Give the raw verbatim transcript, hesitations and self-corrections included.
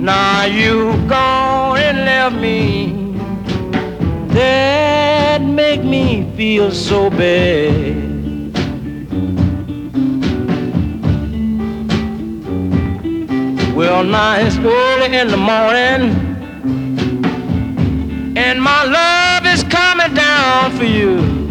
Now you gone and left me. That make me feel so bad. Well, now it's early in the morning, and my love is coming down for you.